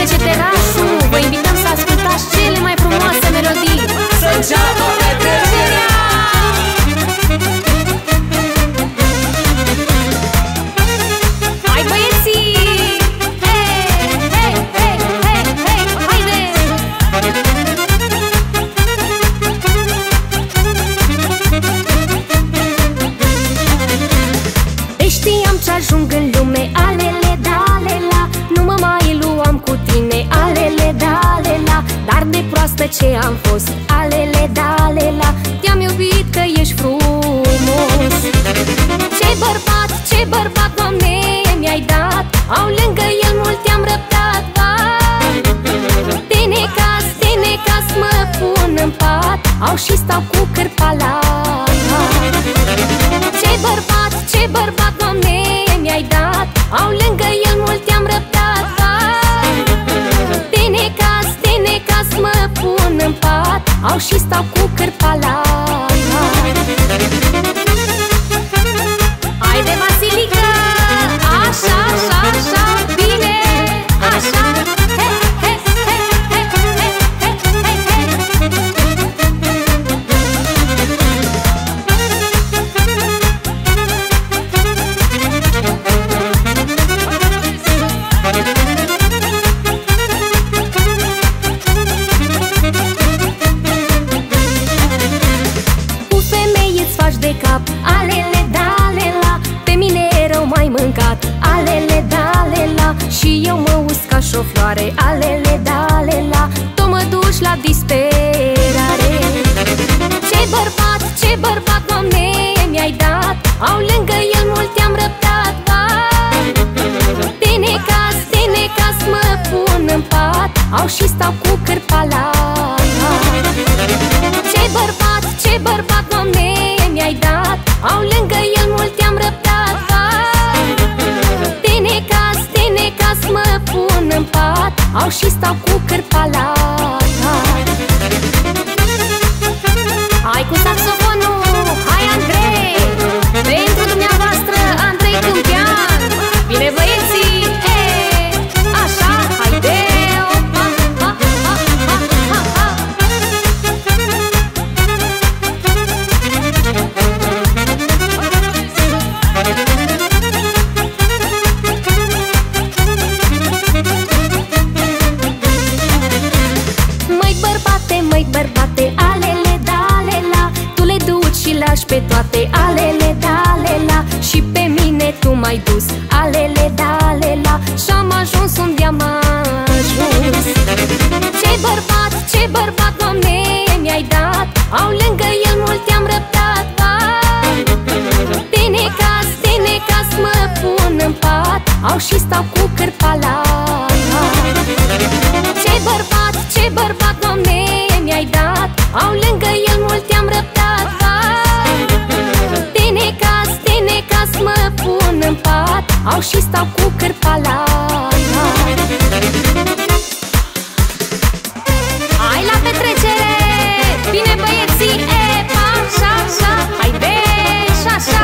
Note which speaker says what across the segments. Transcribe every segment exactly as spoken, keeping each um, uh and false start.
Speaker 1: petrece terașul. Vă invităm să ascultați cele mai frumoase melodii.
Speaker 2: Să înceapă petrecerea!
Speaker 1: Hai băieții! Hei, hei, hei, hei, hei, haide! Deci știam ce-ajung în lume, alele, dalela. Nu mă mai luam cu tine, alele, dalela. Dar de proastă ce am fost, alele, dalela. Te-am iubit că ești frumos. Ce bărbat, ce bărbat, Doamne, mi-ai dat. Au lângă el mult te-am răbdat, vai. De necaz, de necaz mă pun în pat. Au și stau cu cârpa la hat. Ce bărbat, ce bărbat, Doamne, mi-ai dat. Au lângă el mult te-am răbdat, vai. De necaz, de necaz mă pun în pat. Au și stau cu cârpa la hat. Haide, Vasilică! Așa, așa, așa, bine! Așa! He, he, he, he, he, he, he, he. Cu femei îți faci de cap, alele, dalela. Pe mine rău m-ai mâncat, alele, dalela. Și eu mă usc ca șofioare, alele, dalela. Tu mă duci la disperare. Ce bărbat, ce bărbat, Doamne, mi-ai dat. Au lângă el mult te-am răbdat, vai. De necaz, de necaz mă pun în pat. Au și stau cu cârpa la hat. Ce bărbat, ce bărbat, Doamne, mi-ai dat. Au lângă el mult te-am răbdat, vai. De necaz, de necaz mă pun în pat. Au și stau cu cârpa la hat. Hai cu saxofonul, hai Andrei. Pentru dumneavoastră, Andrei Câmpian. Bine băieții, e, așa, haide. Ha, ha, ha, ha, ha, ha. Măi bărbate, măi bărbate, alele, dalela. Tu le duci și lași pe toate, alele, dalela. Și pe mine tu m-ai dus, alele, dalela. Și-am ajuns unde am ajuns. Ce bărbat, ce bărbat, Doamne, mi-ai dat. Au lângă el mult te-am răbdat, vai. De necaz, de necaz mă pun în pat. Au și stau cu cârpa la hat. Ce bărbat, ce bărbat, Doamne, mi-ai dat. Au lângă el mult te-am răbdat, vai. De necaz, de necaz mă pun în pat. Au și stau cu cârpa la hat. Hai la petrecere! Bine băieții, e, așa, așa, haide, și așa.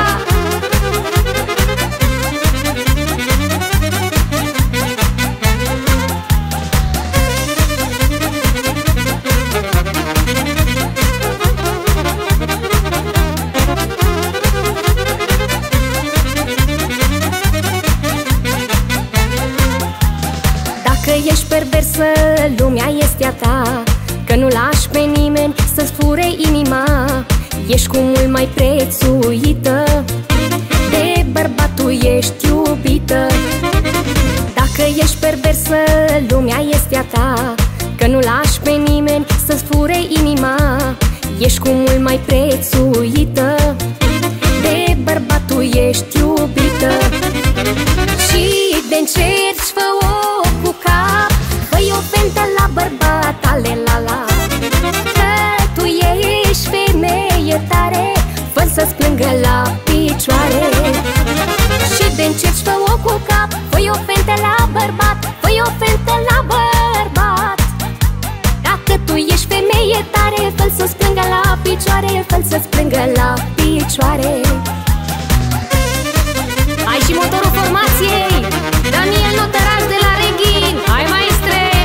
Speaker 1: Dacă ești perversă, lumea este a ta. Că nu lași pe nimeni să-ți fure inima. Ești cu mult mai prețuită. De bărbatul ești iubită. Dacă ești perversă, lumea este a ta. Că nu lași pe nimeni să-ți fure inima. Ești cu mult mai prețuită. De bărbatul ești iubită. Și de-ncerci fă-o cu cap. Fă-i o fentă la bărbat, ale la la. Că tu ești femeie tare. Fă să-ți plângă la picioare. Și de-ncerci fă-o cu cap. Fă-i o fentă la bărbat. Fă-i o fentă la bărbat. Dacă tu ești femeie tare, fă-l să-ți plângă la picioare. Fă-l să-ți plângă la picioare. Hai și motorul formației Daniel Notăraș de la Reghin. Hai maestre!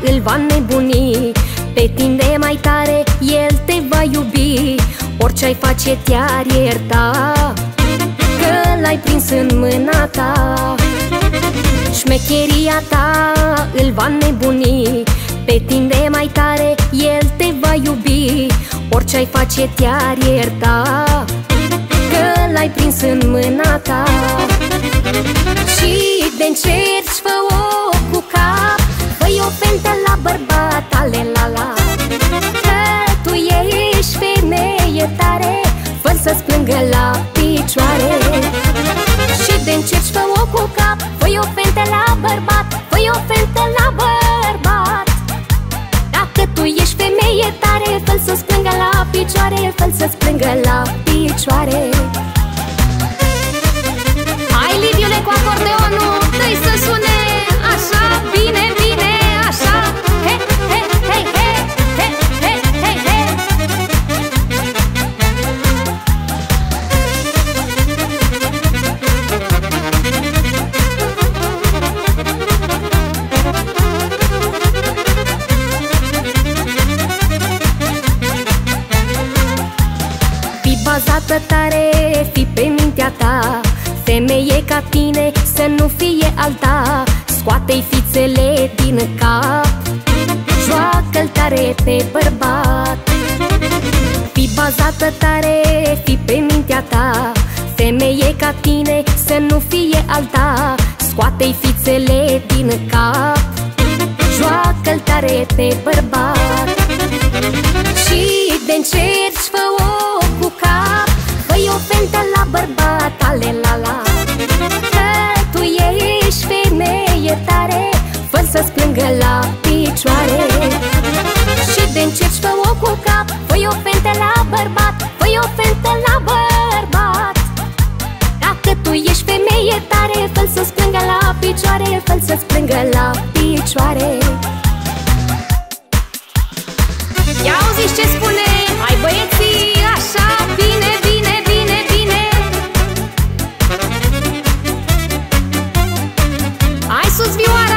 Speaker 1: îl va nebuni, pe tine mai tare el te va iubi. Orice-ai face te-ar ierta, că l-ai prins în mâna ta. Șmecheria ta îl va nebuni, pe tine mai tare el te va iubi. Orice-ai face te-ar ierta, că l-ai prins în mâna ta. Și de-ncerci fă-o cu cap, fă-i o fentă la bărbat, ale la la. Că tu ești femeie tare, fă-l să-ți plângă la picioare. Și de-ncerci fă-o cu cap, fă-i o fentă la bărbat, fă-i o fentă la bărbat. Dacă tu ești femeie tare, fă-l să-ți plângă la picioare, fă-l să-ți plângă la picioare. Hai, Liviule, cu acordeonul, dă-i să sune așa, bine, bine, așa. He, he, he, he, he, he, he, he. Fii bazată tare, fii pe mintea ta, femeie ca tine să nu fie alta. Scoate-i fițele din cap, joacă-l tare pe bărbat. Fii bazată tare, fii pe mintea ta, femeie ca tine să nu fie alta. Scoate-i fițele din cap, joacă-l tare pe bărbat. Și de-ncerci fă-o cu cap, fă-i o fentă la bărbat, ale la la. Că tu ești femeie tare, fă-l să-ți plângă la picioare. Și de-ncerci fă-o cu cap, fă-i o fentă la bărbat, fă-i o fentă la bărbat. Dacă tu ești femeie tare, fă-l să-ți plângă la picioare, fă-l să-ți plângă la picioare. Ia auziți ce spune? Hai, băieții, așa, bine, bine, bine, bine. Hai sus, vioara!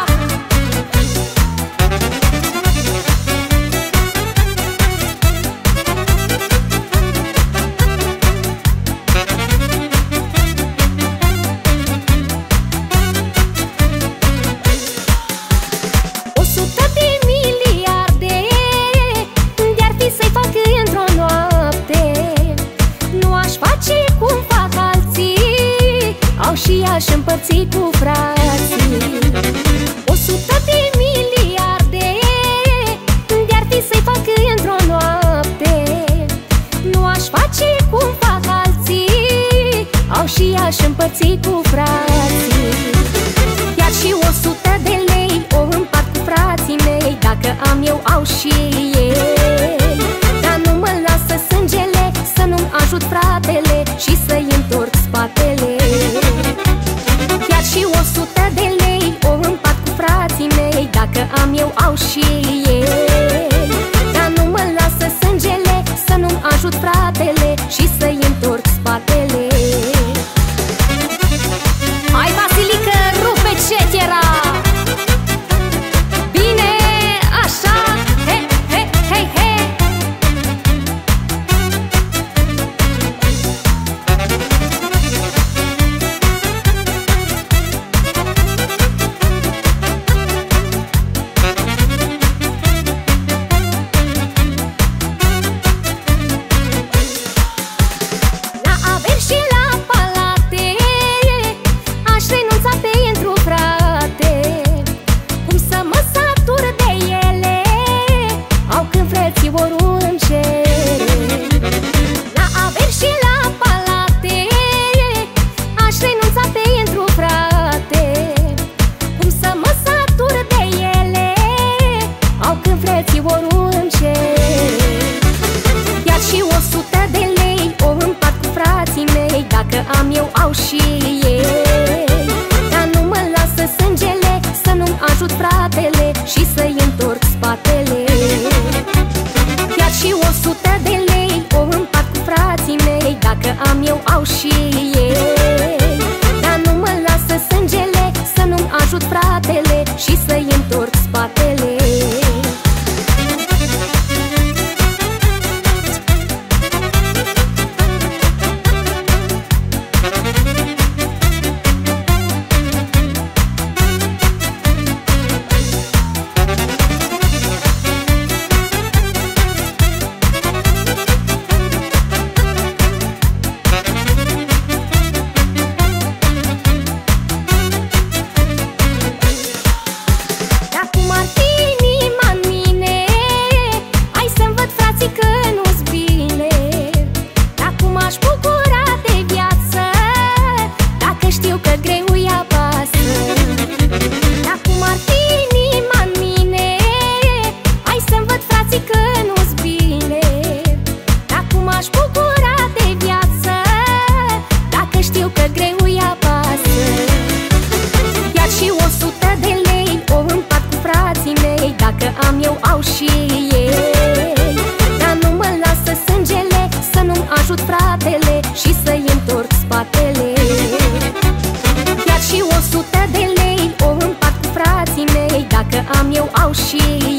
Speaker 1: O sută de miliarde de-ar fi să-i fac într-o noapte, nu aș face cum fac alții, au și aș împărți cu frații. O sută de miliarde de-ar fi să-i fac într-o noapte, nu aș face cum fac alții, au și aș împărți cu frații. Chiar și o sută de lei o împart cu frații mei, dacă am eu au și ei. Dar nu mă lasă sângele să nu-mi ajut fratele și să-i întorc spatele. Chiar și o sută de lei o împart cu frații mei, dacă am eu au și ei. Dar nu mă lasă sângele să nu-mi ajut fratele și să-i întorc spatele. Hai, Vasilică, rupe cetera! Bine, așa, he, he, he, he. La averi și la palate aș renunța pentru frate. Cum să mă satur de ele, au când frățiorul îmi cere. La averi și la palate aș renunța pentru frate. Cum să mă satur de ele, au când frățiorul îmi cere. Chiar și o sută de lei o împart cu frații mei, dacă am eu au și ei. Dar nu mă lasă sângele să nu-mi ajut fratele și să-i întorc spatele. Chiar și o sută dacă am eu au și ei. Dar nu mă lasă sângele să nu-mi ajut fratele și să-i întorc spatele. Chiar și o sută de lei o împart cu frații mei, dacă am eu au și ei.